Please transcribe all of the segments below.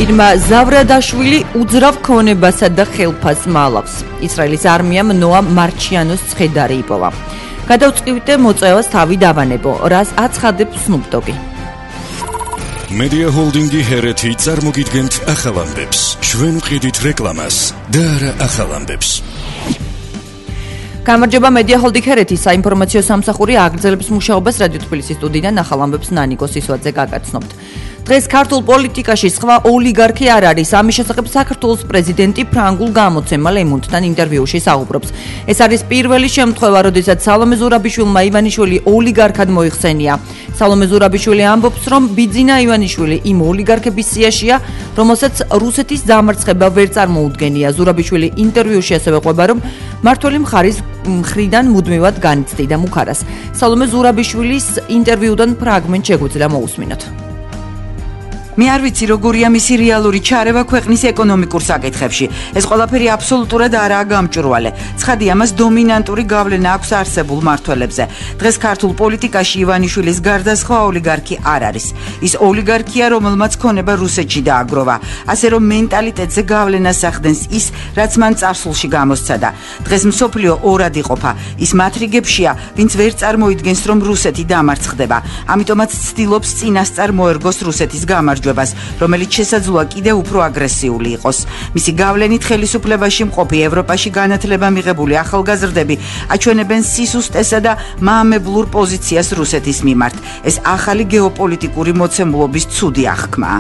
ირმა ზავრადაშვილი უძრავ ქონებასა და ხელფას მალავს. ისრაელის არმიამ ნოა მარჩიანოს ცხედარი იპოვა. გადავწყვიტე მოწევას თავი დავანებო, რას აცხადებს Snoop Dogg-ი. Media Holding-ი ჰერეთი წარმოგიდგენთ ახალ ამბებს. ჩვენ ვყიდით რეკლამას და არა ახალ ამბებს. გამარჯობა, Media Holding ჰერეთის საინფორმაციო სამსახური აგრძელებს მუშაობას რადიო თბილისის სტუდიიდან ახალ ამბებს ნანიკო სისვაძე გაგაცნობთ. დღეს ქართულ პოლიტიკაში სხვა ოლიგარქი არ არის. ამის შესახებ საქართველოს პრეზიდენტი ფრანგულ გამოცემა Le Monde-თან ინტერვიუში საუბრობს. ეს არის პირველი შემთხვევა, როდესაც სალომე ზურაბიშვილმა ივანიშვილი ოლიგარქად მოიხსენია. სალომე ზურაბიშვილი ამბობს, რომ ბიძინა ივანიშვილი იმ ოლიგარქების სიაშია, რომელსაც რუსეთის დამარცხება ვერ წარმოუდგენია. ზურაბიშვილი ინტერვიუში ასევე ყვება, რომ მართველი მხარის მხრიდან მუდმივად განიცდიდა მუხარას. სალომე ზურაბიშვილის ინტერვიუდან ფრაგმენტ შეგვიძლია მოусმინოთ. მე არ ვიცი როგორია მისი რეალური ჩარევა ქვეყნის ეკონომიკურ საკითხებში. ეს ყველაფერი აბსოლუტურად არაა გამჭვირვალე. ცხადია, მას დომინანტური გავლენა აქვს არსებულ მმართველებზე. დღეს ქართულ პოლიტიკაში ივანიშვილის გარდა სხვა ოლიგარქი არ არის. ის ოლიგარქია, რომელმაც ქონება რუსეთში დააგროვა. ასე რომ მენტალიტეტზე გავლენას ახდენს ის, რაც მან წარსულში გამოსცადა. დღეს მსოფლიო ორად იყოფა. ის მათ რიგებშია, ვინც ვერ წარმოიდგენს, რომ რუსეთი დამარცხდება. ამიტომაც ცდილობს წინასწარ მოერგოს რუსეთის გამარჯვებას, რომელიც შესაძლოა კიდევ უფრო აგრესიული იყოს. მისი გავლენით ხელისუფლებაში მყოფი ევროპაში განათლება მიღებული ახალგაზრდები აჩვენებენ სისუსტესა და მაამებლურ პოზიციას რუსეთის მიმართ. ეს ახალი გეოპოლიტიკური მოცემულობის ცუდი აღქმაა.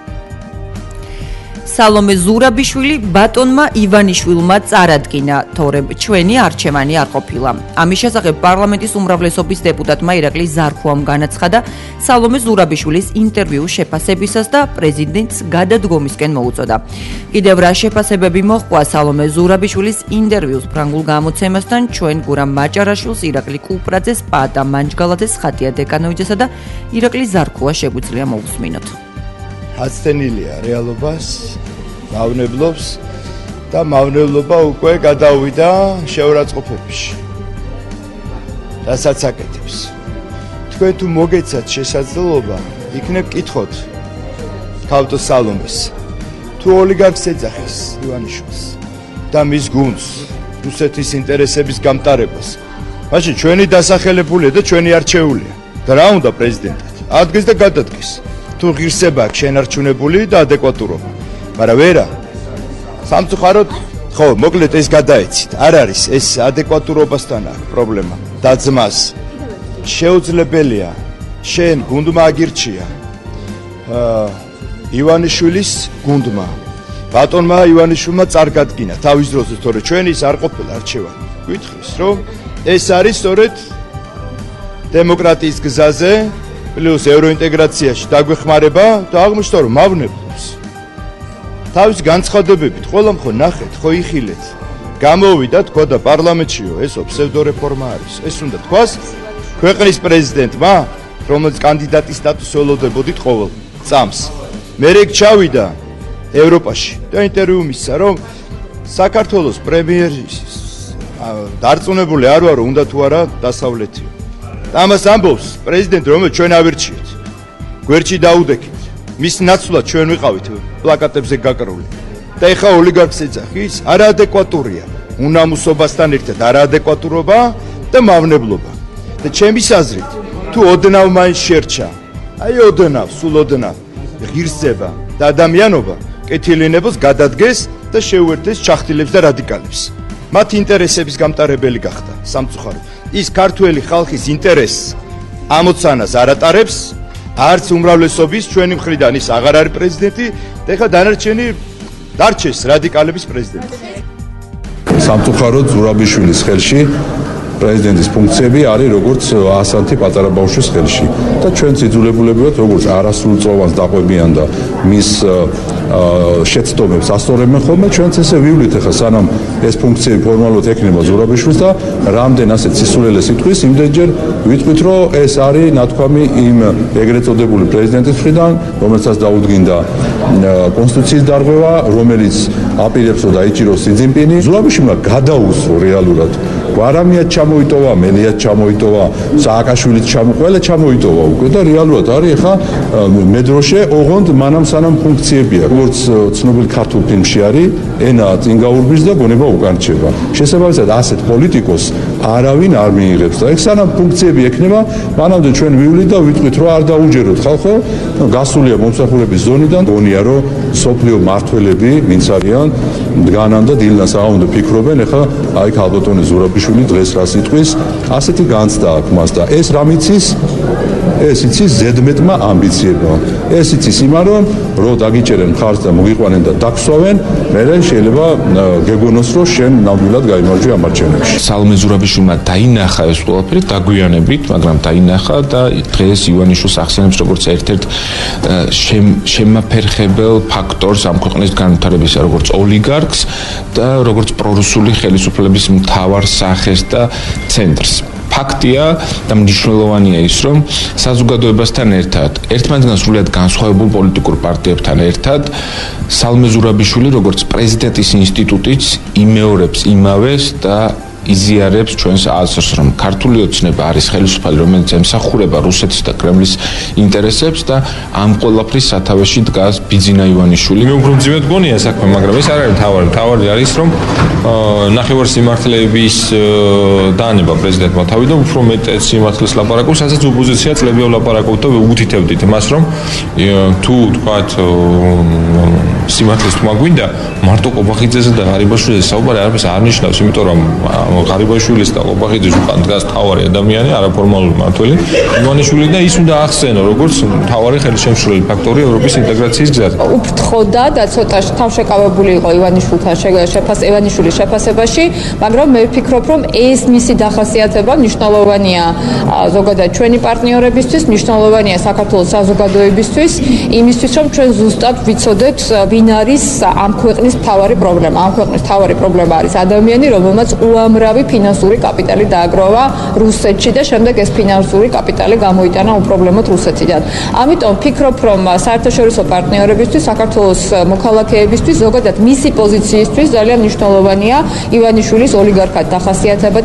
სალომე ზურაბიშვილი ბატონმა ივანიშვილმა წარადგინა, თორემ ჩვენი არჩევანი არ ყოფილა. ამის შესახებ პარლამენტის უმრავლესობის დეპუტატმა ირაკლი ზარქუამ განაცხადა სალომე ზურაბიშვილის ინტერვიუს შეფასებისას და პრეზიდენტს გადადგომისკენ მოუწოდა. კიდევ რა შეფასებები მოჰყვა სალომე ზურაბიშვილის ინტერვიუს ფრანგულ გამოცემასთან, ჩვენ გურამ მაჭარაშვილს, ირაკლი კუპრაძეს, პაატა მანჯგალაძეს, ხატია დეკანოვიძესა და ირაკლი ზარქუას შეგვიძლია მოусმინოთ. აცდენილია რეალობას, მავნებლობს და მავნებლობა უკვე გადავიდა შეურაცხყოფებში. რასაც აკეთებს. თქვენ თუ მოგეცათ შესაძლებლობა, იქნებ კითხოთ თავტო სალომეს. თუ ოლიგარქს ეძახის ივანიშვილს და მის გუნდს, რუსეთის ინტერესების გამტარებას, მაშინ ჩვენი დასახელებულია და ჩვენი არჩეულია. და რა უნდა პრეზიდენტად? ადგეს და გადადგეს. თუ ღირსება აქვს შენარჩუნებული და ადეკვატურობა. მაგრამ ვერა. სამწუხაროდ, ხო, მოკლედ ეს გადაეცით. არ არის ეს ადეკვატურობასთან აქვს პრობლემა. და ძმას შეუძლებელია შენ გუნდმა აგირჩია. ივანიშვილის გუნდმა. ბატონმა ივანიშვილმა წარგადგინა თავის დროზე, თორე ჩვენი ის არ ყოფილა არჩევანი. გითხრის, რომ ეს არის სწორედ დემოკრატიის გზაზე პლუს ევროინტეგრაციაში დაგვეხმარება და აღმოჩნდა რომ მავნებლობს. თავის განცხადებებით ყველამ ხო ნახეთ, ხო იხილეთ. გამოვიდა თქვა და პარლამენტშიო ესო ფსევდორეფორმა არის. ეს უნდა თქვას ქვეყნის პრეზიდენტმა, რომელიც კანდიდატის სტატუსს ველოდებოდით ყოველ წამს. მე რეგ ჩავიდა ევროპაში და ინტერვიუ მისცა, რომ საქართველოს პრემიერი დარწმუნებული არ ვარო, უნდა თუ არა დასავლეთი. ამას ამბობს პრეზიდენტი, რომელიც ჩვენ ავირჩიეთ. გვერდში დაუდექით. მის ნაცვლად ჩვენ ვიყავით პლაკატებზე გაკრული. და ეხა ოლიგარქს ეძახის, არაადეკვატურია. უნამუსობასთან ერთად არაადეკვატურობა და მავნებლობა. და ჩემის აზრით, თუ ოდნავ მაინც შერჩა, აი ოდნავ, სულ ოდნავ ღირსება და ადამიანობა კეთილინებას გადადგეს და შეუერთეს ჩახტილებს და რადიკალებს. მათ ინტერესების გამტარებელი გახდა სამწუხაროდ. ის ქართველი ხალხის ინტერესს ამოცანას არ ატარებს, არც უმრავლესობის ჩვენი მხრიდან ის აღარ არის პრეზიდენტი და ეხლა დანარჩენი დარჩეს რადიკალების პრეზიდენტი. სამწუხაროდ ზურაბიშვილის ხელში პრეზიდენტის ფუნქციები არის როგორც ასანთი პატარა ბავშვის ხელში და ჩვენც იძულებულები ვართ როგორც არასრულწლოვანს დაყვებიან და მის შეცდომებს ასწორებენ ხოლმე, ჩვენც ესე ვივლით ახლა სანამ ეს ფუნქციები ფორმალურად ეკნება ზურაბიშვილს და რამდენ ასეთ სისულელეს იტყვის, იმდენჯერ ვიტყვით, რომ ეს არის ნათქვამი იმ ეგრეთ წოდებული პრეზიდენტის მხრიდან, რომელსაც დაუდგინდა კონსტიტუციის დარღვევა, რომელიც აპირებს რომ დაიჭიროს სი ძინპინი. ზურაბიშვილმა გადაუსწრო რეალურად გვარამიაც ჩამოიტოვა, მელიაც ჩამოიტოვა, სააკაშვილიც ყველა ჩამოიტოვა უკვე და რეალურად არის ახლა მედროშე ოღონდ მანამ სანამ ფუნქციებია. როგორც ცნობილი ქართულ ფილმში არის, ენა წინ გაურბის და გონება უკან რჩება. შესაბამისად ასეთ პოლიტიკოს არავინ არ მიიღებს და ეგ სანამ ფუნქციები ექნება, მანამდე ჩვენ ვივლით და ვიტყვით რომ არ დაუჯეროთ ხალხო, გასულია მომსახურების ზონიდან, გონია რომ სოფლიო მართველები ვინც არიან, დგანან და დილნას აღარ უნდა ფიქრობენ, ეხლა აი ქალბატონი ზურაბიშვილი დღეს რას იტყვის, ასეთი განცდა აქვს მას და ეს რამ იცის? ეს იცის ზედმეტმა ამბიციებმა. ეს იცის იმან რომ დაგიჭერენ მხარს და მოგიყვანენ და დაგსვავენ, მერე შეიძლება გეგონოს რომ შენ ნამდვილად გაიმარჯვე ამ არჩევნებში. სალომე ზურაბიშვილმა დაინახა ეს ყველაფერი დაგვიანებით, მაგრამ დაინახა და დღეს ივანიშვილს ახსენებს როგორც ერთ-ერთ შემაფერხებელ ფაქტორს ამ ქვეყნის განვითარებისა, როგორც ოლიგარქს და როგორც პრორუსული ხელისუფლების მთავარ სახეს და ცენტრს. ფაქტია და მნიშვნელოვანია ის, რომ საზოგადოებასთან ერთად, ერთმანეთთან სრულიად განსხვავებულ პოლიტიკურ პარტიებთან ერთად, სალომე ზურაბიშვილი როგორც პრეზიდენტის ინსტიტუტიც იმეორებს იმავეს და იზიარებს ჩვენს აზრს, რომ ქართული ოცნება არის ხელისუფალი, რომელიც ემსახურება რუსეთის და კრემლის ინტერესებს და ამ ყველაფრის სათავეში დგას ბიძინა ივანიშვილი. მე უფრო მძიმედ გონია საქმე, მაგრამ ეს არ არის მთავარი. მთავარი არის, რომ ნახევარსიმართლეების დაანება პრეზიდენტმა თავი და უფრო მეტად სიმართლეს ლაპარაკობს, სადაც ოპოზიცია წლებია ლაპარაკობდა და უგუთითებდით მას, რომ თუ თქვათ სიმართლეს თქმა გვინდა, მარტო ყობახიძეზე და ღარიბაშვილიზე საუბარი არაფერს არ ნიშნავს, იმიტომ რომ ღარიბაშვილის და ყობახიძის უკან დგას მთავარი ადამიანი, არაფორმალური მმართველი ივანიშვილი და ის უნდა ახსენო როგორც მთავარი ხელშემშლელი ფაქტორი ევროპის ინტეგრაციის გზაზე. უფრთხოდა და ცოტა თავშეკავებული იყო ივანიშვილთან ივანიშვილის შეფასებაში, მაგრამ მე ვფიქრობ, რომ ეს მისი დახასიათება მნიშვნელოვანია ზოგადად ჩვენი პარტნიორებისთვის, მნიშვნელოვანია საქართველოს საზოგადოებისთვის, იმისთვის, რომ ჩვენ ზუსტად ვიცოდეთ, ვინ არის ამ ქვეყნის მთავარი პრობლემა. ამ ქვეყნის მთავარი პრობლემა არის ადამიანი, რომელმაც უამრავი ფინანსური კაპიტალი დააგროვა რუსეთში და შემდეგ ეს ფინანსური კაპიტალი გამოიტანა უპრობლემოდ რუსეთიდან. ამიტომ ვფიქრობ, რომ საერთაშორისო პარტნიორებისთვის, საქართველოს მოქალაქეებისთვის, ზოგადად მისი პოზიციისთვის ძალიან მნიშვნელოვანია ივანიშვილის ოლიგარქად დახასიათება.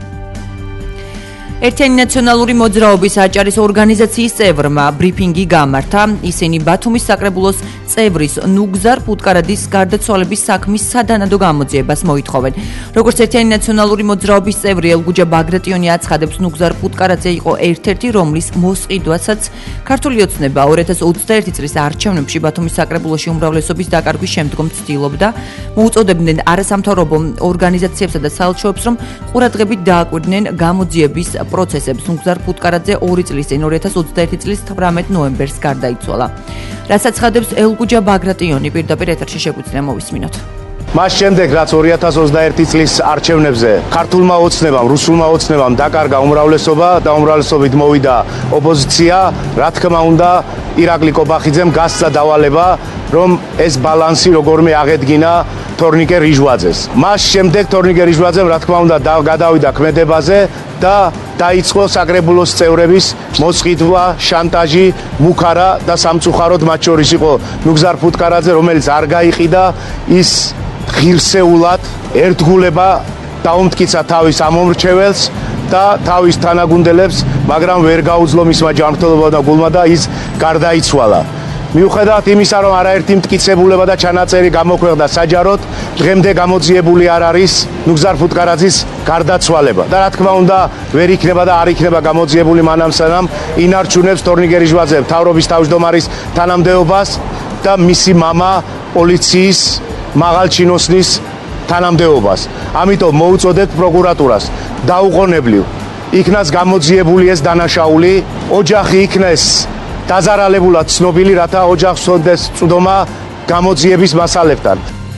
ერთიანი ნაციონალური მოძრაობის აჭარის ორგანიზაციის წევრმა ბრიფინგი გამართა. ისინი ბათუმის საკრებულოს წევრის ნუგზარ ფუტკარაძის გარდაცვალების საქმის სადანადო გამოძიებას მოითხოვენ. როგორც ერთიანი ნაციონალური მოძრაობის წევრი ელგუჯა ბაგრატიონი აცხადებს, ნუგზარ ფუტკარაძე იყო ერთ-ერთი, რომლის მოსყიდვასაც ქართული ოცნება 2021 წლის არჩევნებში ბათუმის საკრებულოში უმრავლესობის დაკარგვის შემდგომ ცდილობდა. მოუწოდებდნენ არასამთავრობო ორგანიზაციებსა და საელჩოებს, რომ ყურადღებით დააკვირდნენ გამოძიების პროცესებს. ნუგზარ ფუტკარაძე 2 წლის წინ 2021 წლის 18 ნოემბერს გარდაიცვალა. რასაც ცხადებს ელგუჯა ბაგრატიონი, პირდაპირ ეთერში შეგვიძლია მოვისმინოთ. მას შემდეგ, რაც 2021 წლის არჩევნებზე ქართულმა ოცნებამ, რუსულმა ოცნებამ დაკარგა უმრავლესობა და უმრავლესობით მოვიდა ოპოზიცია, რა თქმა უნდა, ირაკლი კობახიძემ გასცა დავალება, რომ ეს ბალანსი როგორმე აღედგინა თორნიკე რიჟვაძეს. მას შემდეგ თორნიკე რიჟვაძემ, რა თქმა უნდა, გადავიდა ქმედებაზე და დაიწყო საკრებულოს წევრების მოსყიდვა, შანტაჟი, მუქარა და სამწუხაროდ მათ შორის იყო ნუგზარ ფუტკარაძე, რომელიც არ გაიყიდა, ის ღირსეულად ერთგულება დაუმტკიცა თავის ამომრჩეველს და თავის თანაგუნდელებს, მაგრამ ვერ გაუძლო მისმა ჯანმრთელობა და გულმა და ის გარდაიცვალა. მიუხედავად იმისა, რომ არაერთი მტკიცებულება და ჩანაწერი გამოქვეყნდა საჯაროდ, დღემდე გამოძიებული არ არის ნუგზარ ფუტკარაძის გარდაცვალება. და რა თქმა უნდა, ვერ იქნება და არ იქნება გამოძიებული მანამ სანამ ინარჩუნებს თორნიკე რიჟვაძე მთავრობის თავმჯდომარის თანამდებობას და მისი მამა პოლიციის მაღალჩინოსნის თანამდებობას. ამიტომ მოუწოდებთ პროკურატურას დაუყოვნებლივ იქნას გამოძიებული ეს დანაშაული, ოჯახი იქნეს დაზარალებულად ცნობილი, რათა ოჯახს ჰქონდეს წვდომა გამოძიების მასალებთან.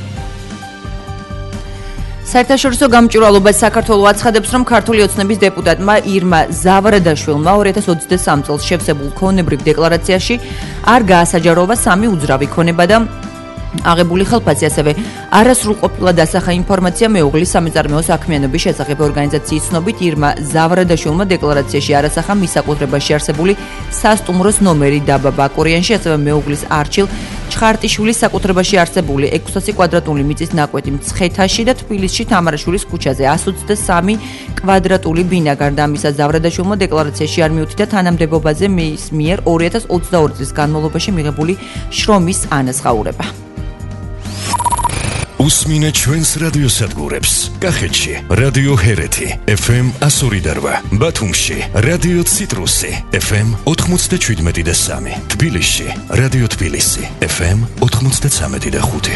საერთაშორისო გამჭვირვალობა საქართველოს აცხადებს, რომ ქართული ოცნების დეპუტატმა ირმა ზავრადაშვილმა 2023 წელს შევსებულ ქონებრივ დეკლარაციაში არ გაასაჯაროვა 3 უძრავი ქონება და აღებული ხელფასი ასევე არასრულყოფილად ასახა ინფორმაცია მეუღლის სამეწარმეო საქმიანობის შესახებ. ორგანიზაციის ცნობით ირმა ზავრადაშვილმა დეკლარაციაში არასახა მისაკუთრებაში არსებული სასტუმროს ნომერი დაბა ბაკურიანში, ასევე მეუღლის არჩილ ჩხარტიშვილის საკუთრებაში არსებული 600 კვადრატული მიწის ნაკვეთი მცხეთაში და თბილისში თამარაშვილის ქუჩაზე 123 კვადრატული ბინა. გარდა ამისა, ზავრადაშვილმა დეკლარაციაში არ მიუთითა თანამდებობაზე მის მიერ 2022 წლის განმავლობაში მიღებული შრომის ანაზღაურება. უსმინე ჩვენს რადიოსადგურებს. კახეთში რადიო ჰერეთი FM 102.8, ბათუმში რადიო ციტრუსი FM 97.3, თბილისში რადიო თბილისი FM 93.5.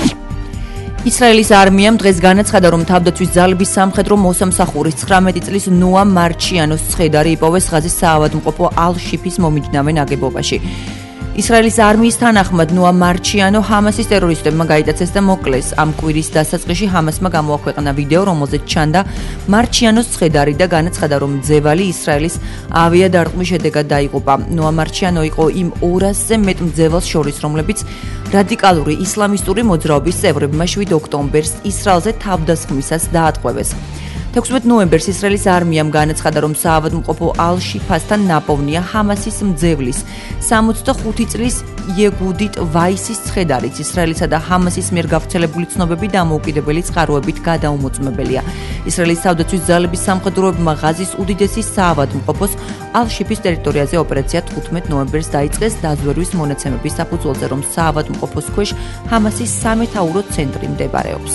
ისრაელის არმიამ დღეს განაცხადა, რომ თავდაცვის ძალების სამხედრო მოსამსახურის 19 წლის ნოა მარჩიანოს ცხედარი იპოვეს ღაზის საავადმყოფო ალ-შიფის მომიჯნავე ნაგებობაში. ისრაელის არმიის თანახმად ნოა მარჩიანო ჰამასის ტერორისტებმა გაიტაცეს და მოკლეს. ამ კვირის დასაწყისში ჰამასმა გამოაქვეყნა ვიდეო, რომელზეც ჩანდა მარჩიანოს ცხედარი და განაცხადა, რომ მძევალი ისრაელის ავიადარტყმის შედეგად დაიღუპა. ნოა მარჩიანო იყო იმ 200-ზე მეტ მძევალს შორის, რომლებიც რადიკალური ისლამისტური მოძრაობის წევრებმა 7 ოქტომბერს ისრაელზე თავდასხმისას დაატყვევეს. 16 ნოემბერს ისრაელის არმიამ განაცხადა, რომ საავადმყოფო ალ-შიფასთან ნაპოვნია ჰამასის მძევლის 65 წლის იეგუდიტ ვაისის ცხედარიც. ისრაელისა და ჰამასის მიერ გავრცელებული ცნობები დამოუკიდებელი წყაროებით გადაუმოწმებელია. ისრაელის თავდაცვის ძალების სამხედროებმა ღაზის უდიდესი საავადმყოფოს ალ-შიფის ტერიტორიაზე ოპერაცია 15 ნოემბერს დაიწყეს დაზვერვის მონაცემების საფუძველზე, რომ საავადმყოფოს ქვეშ ჰამასის სამეთაურო ცენტრი მდებარეობს.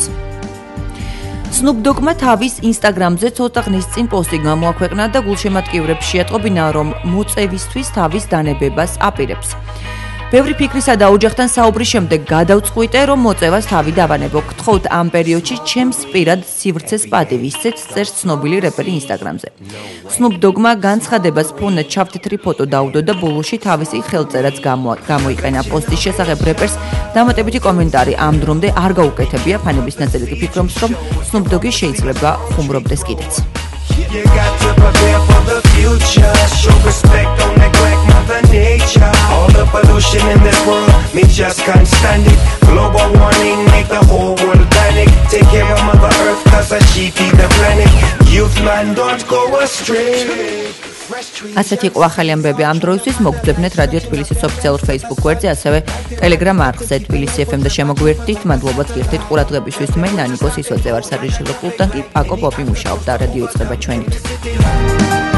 Snoop Dogg-მა თავის Instagram-ზე ცოტა ხნის წინ პოსტი გამოაქვეყნა და გულშემატკივრებს შეატყობინა, რომ მოწევისთვის თავის დანებებას აპირებს. ბევრი ფიქრისა და ოჯახთან საუბრის შემდეგ გადავწყვიტე, რომ მოწევას თავი დავანებო. გთხოვთ ამ პერიოდში ჩემს პირად სივრცეს პატივი, ისეც წერს ცნობილი რეპერი Instagram-ზე. Snoop Dogg-მა განცხადებას ფონად ჩავთეთრი ფოტო დაუდო და ბოლოში თავისი ხელწერაც გამოიყენა. პოსტის შესახებ რეპერს დამატებითი კომენტარი ამ დრომდე არ გაუკეთებია. ფანების ნაწილი კი ფიქრობს, რომ Snoop Dogg-ი შეიძლება ხუმრობდეს კიდეც. You got to prepare for the future. Show respect, don't neglect Mother Nature. All the pollution in this world, me just can't stand it. Global warming, make the whole world panic. Take care of Mother Earth, cause she feed the planet. Youth man, don't go astray. ასეთი იყო ახალი ამბები ამ დროისთვის. მოგძებნეთ რადიო თბილისის ოფიციალურ Facebook გვერდზე, ასევე Telegram არხზე თბილისი FM და შემოგვიერთდით. მადლობაც გიხდით ყურადღებისთვის. მე ნანიკო სისოძე ვარ, სარეჟისორო პულტთან კი პაკო პოპი მუშაობდა. რადიო იწყება ჩვენით.